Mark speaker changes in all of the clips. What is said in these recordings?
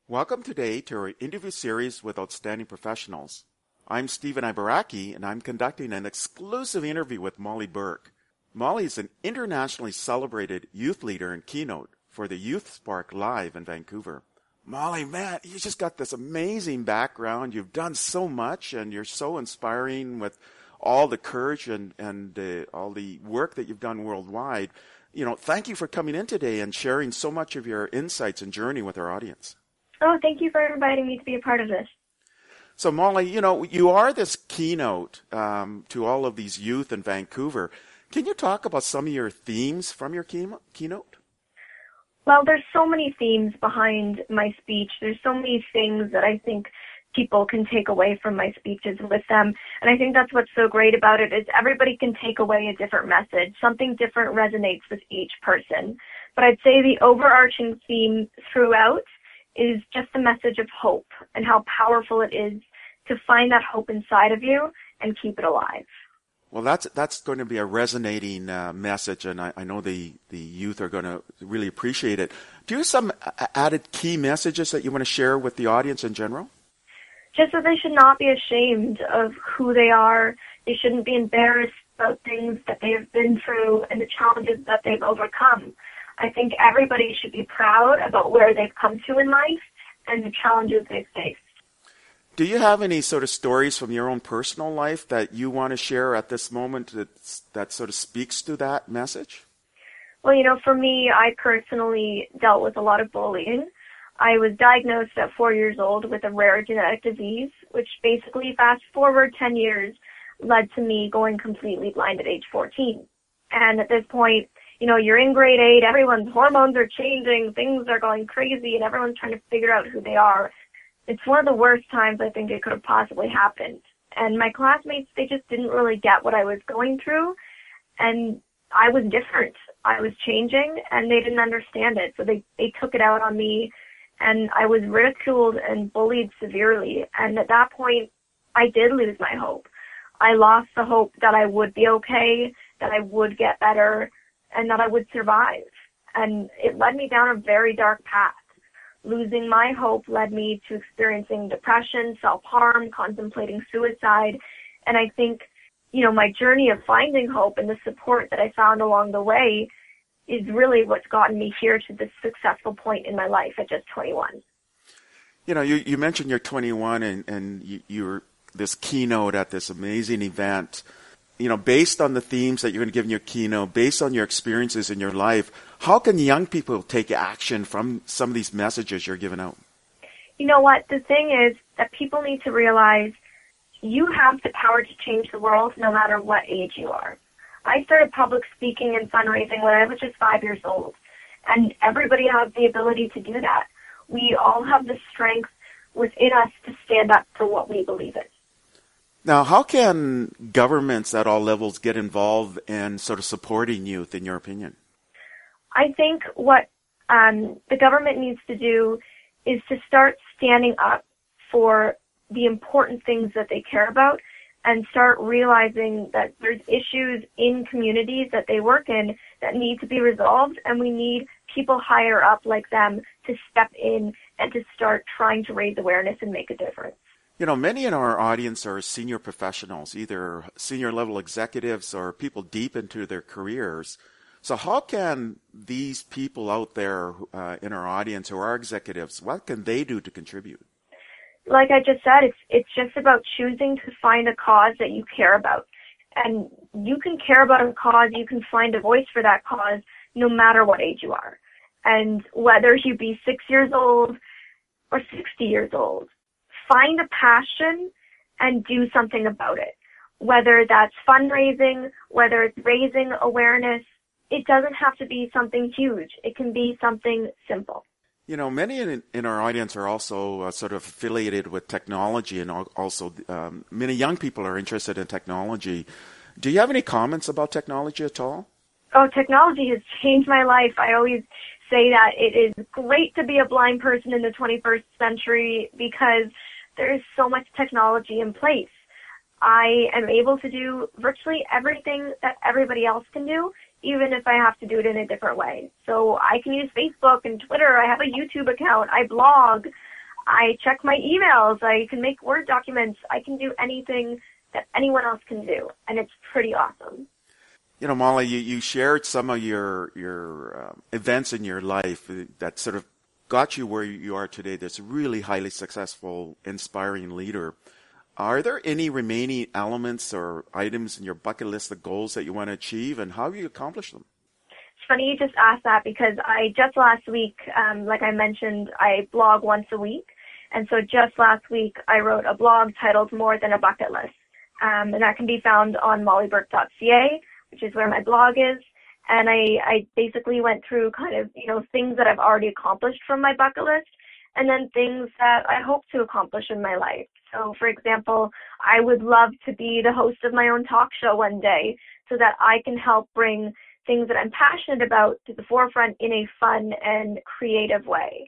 Speaker 1: Welcome today to our interview series with outstanding professionals. I'm Stephen Ibaraki, and I'm conducting an exclusive interview with Molly Burke. Molly is an internationally celebrated youth leader and keynote for the Youth Spark Live in Vancouver. Molly, man, you just got this amazing background. You've done so much, and you're so inspiring with all the courage and all the work that you've done worldwide. Thank you for coming in today and sharing so much of your insights and journey with our audience.
Speaker 2: Oh, thank you for inviting me to be a part of this.
Speaker 1: So, Molly, you are this keynote to all of these youth in Vancouver. Can you talk about some of your themes from your keynote?
Speaker 2: Well, there's so many themes behind my speech. There's so many things that I think people can take away from my speeches with them. And I think that's what's so great about it is everybody can take away a different message. Something different resonates with each person. But I'd say the overarching theme throughout is just the message of hope and how powerful it is to find that hope inside of you and keep it alive.
Speaker 1: Well, that's going to be a resonating message, and I know the youth are going to really appreciate it. Do you have some added key messages that you want to share with the audience in general?
Speaker 2: Just that they should not be ashamed of who they are. They shouldn't be embarrassed about things that they have been through and the challenges that they've overcome. I think everybody should be proud about where they've come to in life and the challenges they've faced.
Speaker 1: Do you have any sort of stories from your own personal life that you want to share at this moment that sort of speaks to that message?
Speaker 2: Well, for me, I personally dealt with a lot of bullying. I was diagnosed at 4 years old with a rare genetic disease, which basically fast forward 10 years led to me going completely blind at age 14. And at this point, you're in grade 8, everyone's hormones are changing, things are going crazy, and everyone's trying to figure out who they are. It's one of the worst times I think it could have possibly happened. And my classmates, they just didn't really get what I was going through, and I was different. I was changing, and they didn't understand it, so they took it out on me, and I was ridiculed and bullied severely. And at that point, I did lose my hope. I lost the hope that I would be okay, that I would get better, and that I would survive. And it led me down a very dark path. Losing my hope led me to experiencing depression, self-harm, contemplating suicide. And I think, my journey of finding hope and the support that I found along the way is really what's gotten me here to this successful point in my life at just 21.
Speaker 1: You mentioned you're 21 and you're this keynote at this amazing event. Based on the themes that you're going to give in your keynote, based on your experiences in your life, how can young people take action from some of these messages you're giving out?
Speaker 2: You know what? The thing is that people need to realize you have the power to change the world no matter what age you are. I started public speaking and fundraising when I was just 5 years old, and everybody has the ability to do that. We all have the strength within us to stand up for what we believe in.
Speaker 1: Now, how can governments at all levels get involved in sort of supporting youth, in your opinion?
Speaker 2: I think what the government needs to do is to start standing up for the important things that they care about and start realizing that there's issues in communities that they work in that need to be resolved, and we need people higher up like them to step in and to start trying to raise awareness and make a difference.
Speaker 1: Many in our audience are senior professionals, either senior level executives or people deep into their careers. So how can these people out there in our audience who are executives, what can they do to contribute?
Speaker 2: Like I just said, it's just about choosing to find a cause that you care about. And you can care about a cause, you can find a voice for that cause no matter what age you are. And whether you be 6 years old or 60 years old, find a passion and do something about it. Whether that's fundraising, whether it's raising awareness, it doesn't have to be something huge. It can be something simple.
Speaker 1: Many in our audience are also sort of affiliated with technology, and also many young people are interested in technology. Do you have any comments about technology at all?
Speaker 2: Oh, technology has changed my life. I always say that it is great to be a blind person in the 21st century because there is so much technology in place. I am able to do virtually everything that everybody else can do, even if I have to do it in a different way. So I can use Facebook and Twitter. I have a YouTube account. I blog. I check my emails. I can make Word documents. I can do anything that anyone else can do, and it's pretty awesome.
Speaker 1: You know, Molly, you shared some of your events in your life that sort of got you where you are today. This really highly successful, inspiring leader. Are there any remaining elements or items in your bucket list, the goals that you want to achieve, and how have you accomplished them?
Speaker 2: It's funny you just asked that because I just last week, like I mentioned, I blog once a week. And so just last week, I wrote a blog titled More Than a Bucket List. And that can be found on mollyburke.ca, which is where my blog is. And I basically went through kind of, things that I've already accomplished from my bucket list, and then things that I hope to accomplish in my life. So, for example, I would love to be the host of my own talk show one day so that I can help bring things that I'm passionate about to the forefront in a fun and creative way.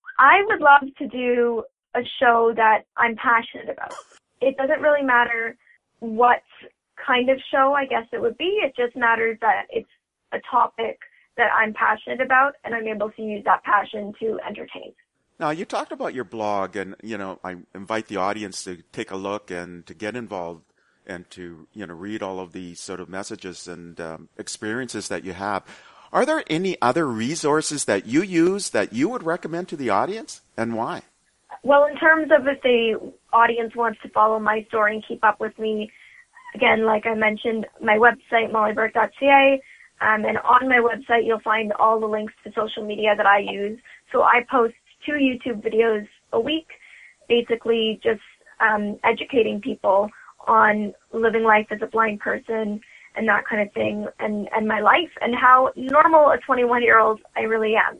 Speaker 2: I would love to do a show that I'm passionate about. It doesn't really matter what kind of show I guess it would be. It just matters that it's a topic that I'm passionate about and I'm able to use that passion to entertain.
Speaker 1: Now, you talked about your blog, and, I invite the audience to take a look and to get involved and to, read all of the sort of messages and experiences that you have. Are there any other resources that you use that you would recommend to the audience, and why?
Speaker 2: Well, in terms of if the audience wants to follow my story and keep up with me, again, like I mentioned, my website, mollyburke.ca, and on my website, you'll find all the links to social media that I use. So I post 2 YouTube videos a week, basically just educating people on living life as a blind person and that kind of thing, and my life and how normal a 21-year-old I really am,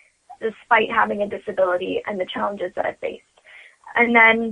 Speaker 2: despite having a disability and the challenges that I faced. And then,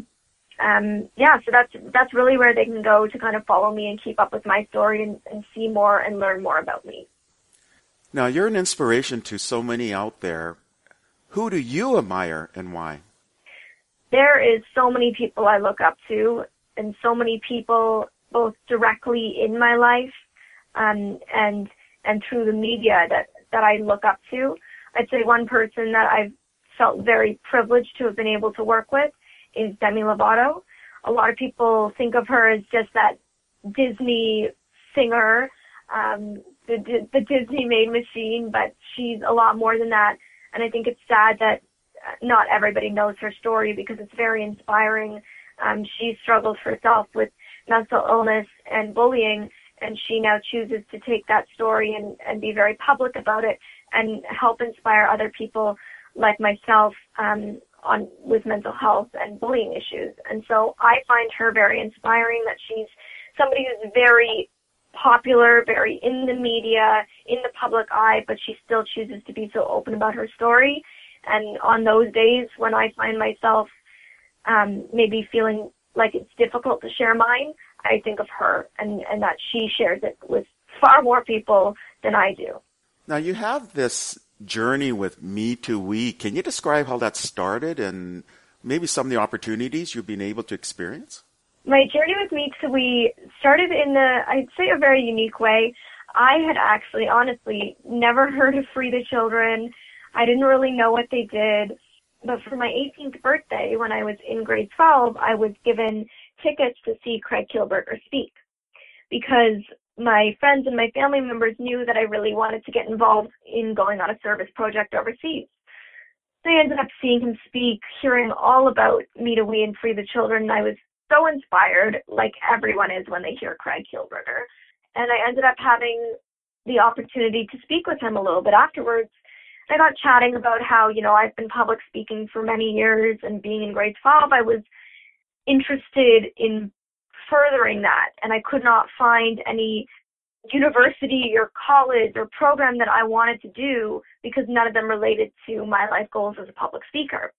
Speaker 2: so that's really where they can go to kind of follow me and keep up with my story and see more and learn more about me.
Speaker 1: Now, you're an inspiration to so many out there. Who do you admire and why?
Speaker 2: There is so many people I look up to, and so many people both directly in my life and through the media that I look up to. I'd say one person that I've felt very privileged to have been able to work with is Demi Lovato. A lot of people think of her as just that Disney singer, the Disney-made machine, but she's a lot more than that. And I think it's sad that not everybody knows her story because it's very inspiring. She struggled herself with mental illness and bullying, and she now chooses to take that story and be very public about it and help inspire other people like myself with mental health and bullying issues. And so I find her very inspiring, that she's somebody who's very popular, very in the media, in the public eye, but she still chooses to be so open about her story. And on those days when I find myself maybe feeling like it's difficult to share mine, I think of her and that she shares it with far more people than I do.
Speaker 1: Now, you have this journey with Me Too We. Can you describe how that started and maybe some of the opportunities you've been able to experience?
Speaker 2: My journey with Me Too We started in I'd say, a very unique way. I had actually, honestly, never heard of Free the Children. I didn't really know what they did. But for my 18th birthday, when I was in grade 12, I was given tickets to see Craig Kielburger speak because my friends and my family members knew that I really wanted to get involved in going on a service project overseas. So I ended up seeing him speak, hearing all about Me Too We and Free the Children, and I was so inspired, like everyone is when they hear Craig Kielburger. And I ended up having the opportunity to speak with him a little bit afterwards. I got chatting about how, I've been public speaking for many years, and being in grade 12, I was interested in furthering that, and I could not find any university or college or program that I wanted to do because none of them related to my life goals as a public speaker.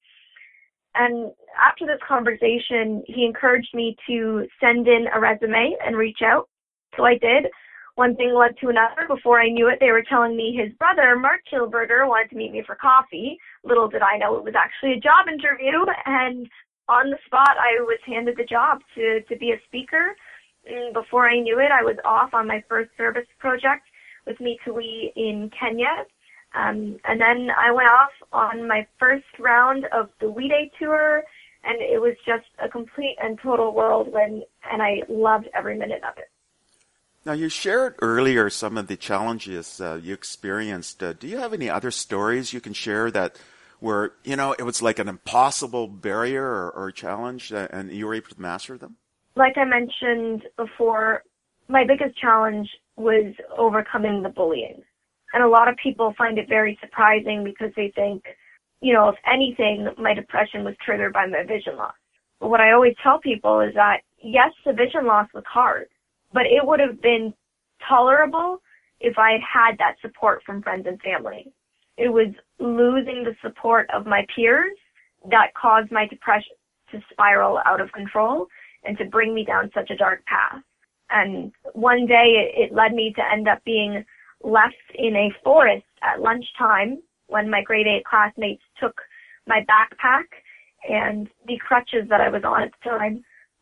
Speaker 2: And after this conversation, he encouraged me to send in a resume and reach out. So I did. One thing led to another. Before I knew it, they were telling me his brother, Mark Kielburger, wanted to meet me for coffee. Little did I know it was actually a job interview. And on the spot, I was handed the job to be a speaker. And before I knew it, I was off on my first service project with Me Too We in Kenya. And then I went off on my first round of the We Day tour, and it was just a complete and total whirlwind, and I loved every minute of it.
Speaker 1: Now, you shared earlier some of the challenges you experienced. Do you have any other stories you can share that where, it was like an impossible barrier or challenge and you were able to master them?
Speaker 2: Like I mentioned before, my biggest challenge was overcoming the bullying. And a lot of people find it very surprising because they think, if anything, my depression was triggered by my vision loss. But what I always tell people is that, yes, the vision loss was hard, but it would have been tolerable if I had had that support from friends and family. It was losing the support of my peers that caused my depression to spiral out of control and to bring me down such a dark path. And one day it led me to end up being left in a forest at lunchtime when my grade 8 classmates took my backpack and the crutches that I was on at the time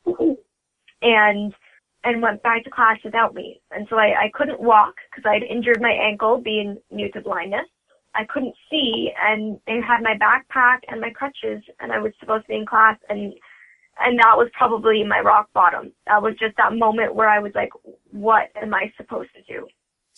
Speaker 2: and went back to class without me. And so I couldn't walk because I'd injured my ankle being new to blindness. I couldn't see, and they had my backpack and my crutches, and I was supposed to be in class, and that was probably my rock bottom. That was just that moment where I was like, what am I supposed to do?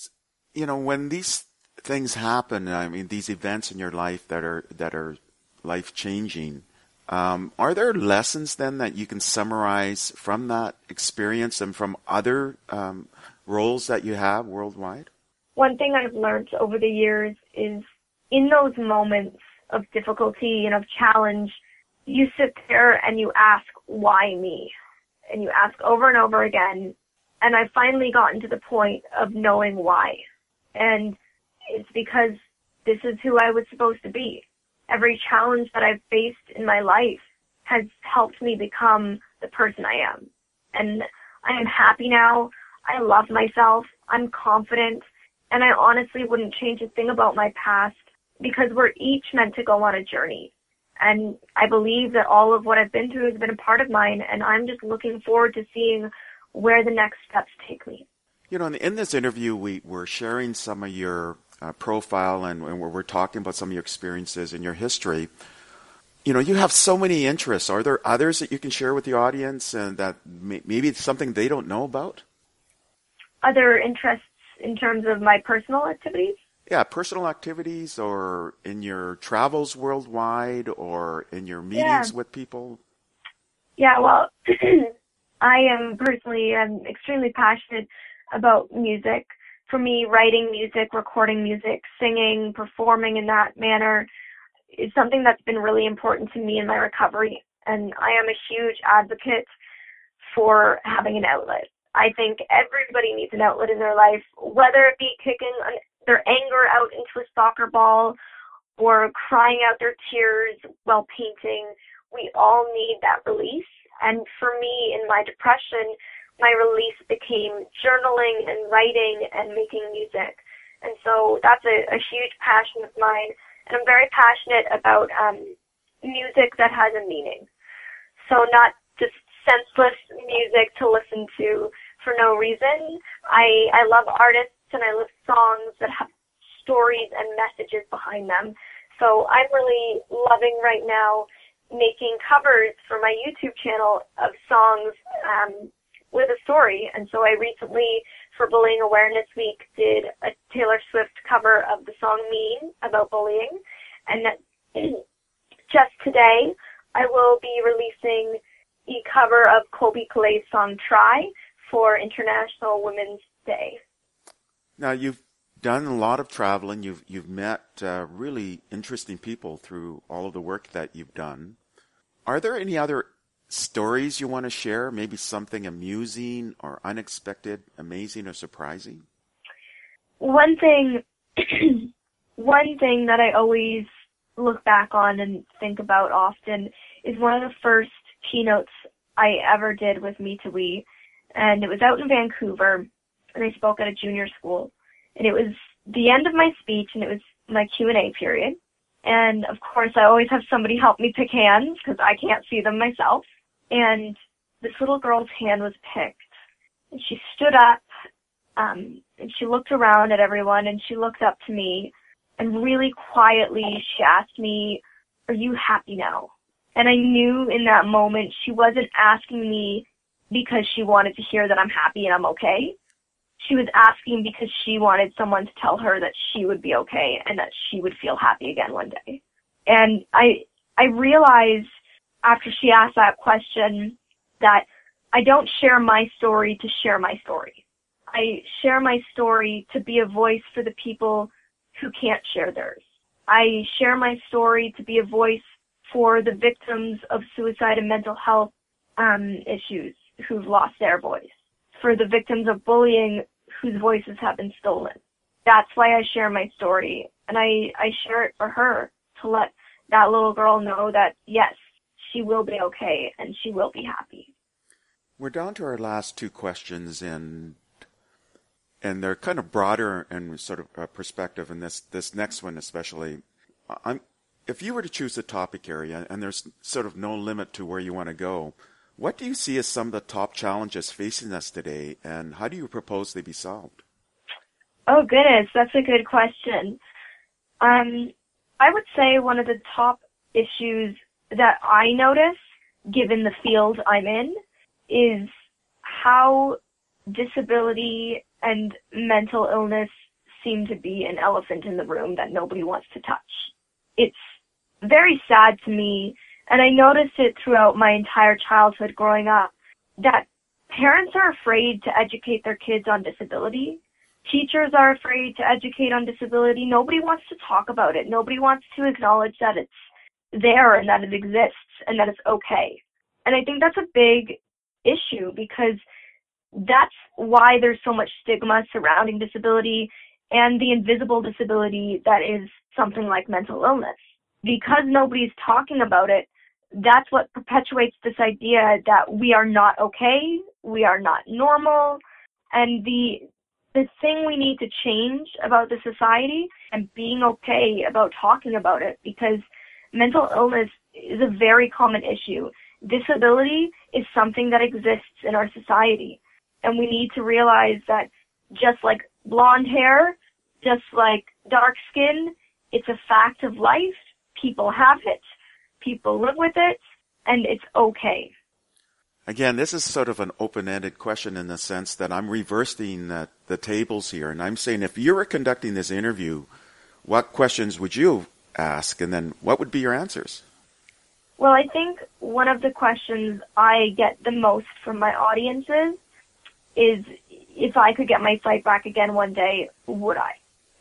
Speaker 1: When these things happen, these events in your life that are life-changing, are there lessons then that you can summarize from that experience and from other roles that you have worldwide?
Speaker 2: One thing I've learned over the years is in those moments of difficulty and of challenge, you sit there and you ask, why me? And you ask over and over again. And I've finally gotten to the point of knowing why. And it's because this is who I was supposed to be. Every challenge that I've faced in my life has helped me become the person I am. And I am happy now. I love myself. I'm confident. And I honestly wouldn't change a thing about my past because we're each meant to go on a journey. And I believe that all of what I've been through has been a part of mine, and I'm just looking forward to seeing where the next steps take me.
Speaker 1: In this interview, we were sharing some of your profile and we're talking about some of your experiences and your history. You have so many interests. Are there others that you can share with the audience and that maybe it's something they don't know about?
Speaker 2: Other interests in terms of my personal activities?
Speaker 1: Yeah, personal activities or in your travels worldwide or in your meetings with people.
Speaker 2: Yeah, well, I am personally extremely passionate about music. For me, writing music, recording music, singing, performing in that manner is something that's been really important to me in my recovery. And I am a huge advocate for having an outlet. I think everybody needs an outlet in their life, whether it be kicking their anger out into a soccer ball or crying out their tears while painting. We all need that release. And for me, in my depression, my release became journaling and writing and making music. And so that's a huge passion of mine. And I'm very passionate about music that has a meaning. So not just senseless music to listen to for no reason. I love artists and I love songs that have stories and messages behind them. So I'm really loving right now making covers for my YouTube channel of songs with a story. And so I recently, for Bullying Awareness Week, did a Taylor Swift cover of the song Mean about bullying. And just today, I will be releasing a cover of Colby Clay's song Try for International Women's Day.
Speaker 1: Now, you've done a lot of traveling. You've met really interesting people through all of the work that you've done. Are there any other stories you want to share? Maybe something amusing or unexpected, amazing or surprising?
Speaker 2: One thing that I always look back on and think about often is one of the first keynotes I ever did with Me to We. And it was out in Vancouver, and I spoke at a junior school. And it was the end of my speech, and it was my Q&A period. And, of course, I always have somebody help me pick hands because I can't see them myself. And this little girl's hand was picked. And she stood up, and she looked around at everyone, and she looked up to me. And really quietly, she asked me, "Are you happy now?" And I knew in that moment she wasn't asking me because she wanted to hear that I'm happy and I'm okay. She was asking because she wanted someone to tell her that she would be okay and that she would feel happy again one day. And I realized after she asked that question that I don't share my story to share my story. I share my story to be a voice for the people who can't share theirs. I share my story to be a voice for the victims of suicide and mental health issues who've lost their voice, for the victims of bullying whose voices have been stolen. That's why I share my story, and I share it for her to let that little girl know that, yes, she will be okay and she will be happy.
Speaker 1: We're down to our last two questions, and they're kind of broader and sort of perspective, and this next one especially. If you were to choose a topic area, and there's sort of no limit to where you want to go, what do you see as some of the top challenges facing us today, and how do you propose they be solved?
Speaker 2: Oh, goodness, that's a good question. I would say one of the top issues that I notice, given the field I'm in, is how disability and mental illness seem to be an elephant in the room that nobody wants to touch. It's very sad to me, and I noticed it throughout my entire childhood growing up, that parents are afraid to educate their kids on disability. Teachers are afraid to educate on disability. Nobody wants to talk about it. Nobody wants to acknowledge that it's there and that it exists and that it's okay. And I think that's a big issue, because that's why there's so much stigma surrounding disability and the invisible disability that is something like mental illness. Because nobody's talking about it, that's what perpetuates this idea that we are not okay, we are not normal, and the thing we need to change about the society and being okay about talking about it, because mental illness is a very common issue. Disability is something that exists in our society, and we need to realize that just like blonde hair, just like dark skin, it's a fact of life. People have it, people live with it, and it's okay.
Speaker 1: Again, this is sort of an open-ended question in the sense that I'm reversing the tables here, and I'm saying if you were conducting this interview, what questions would you ask, and then what would be your answers?
Speaker 2: Well, I think one of the questions I get the most from my audiences is, if I could get my sight back again one day, would I?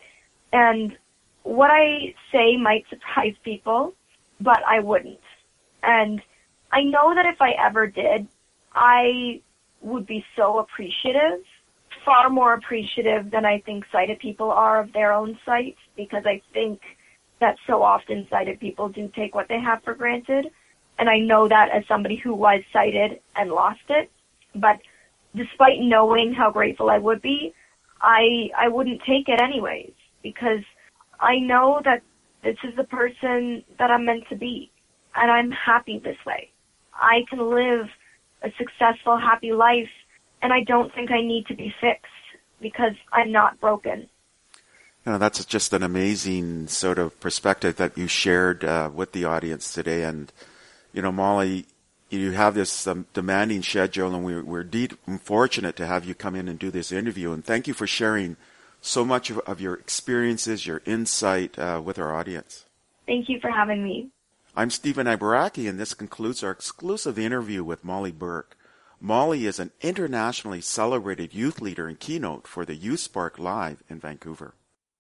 Speaker 2: And what I say might surprise people, but I wouldn't. And I know that if I ever did, I would be so appreciative, far more appreciative than I think sighted people are of their own sight, because I think that so often sighted people do take what they have for granted. And I know that as somebody who was sighted and lost it. But despite knowing how grateful I would be, I wouldn't take it anyways, because I know that this is the person that I'm meant to be, and I'm happy this way. I can live a successful, happy life, and I don't think I need to be fixed, because I'm not broken.
Speaker 1: You know, that's just an amazing sort of perspective that you shared with the audience today. And, you know, Molly, you have this demanding schedule, and we're indeed fortunate to have you come in and do this interview. And thank you for sharing so much of your experiences, your insight with our audience.
Speaker 2: Thank you for having me.
Speaker 1: I'm Stephen Ibaraki, and this concludes our exclusive interview with Molly Burke. Molly is an internationally celebrated youth leader and keynote for the Youth Spark Live in Vancouver.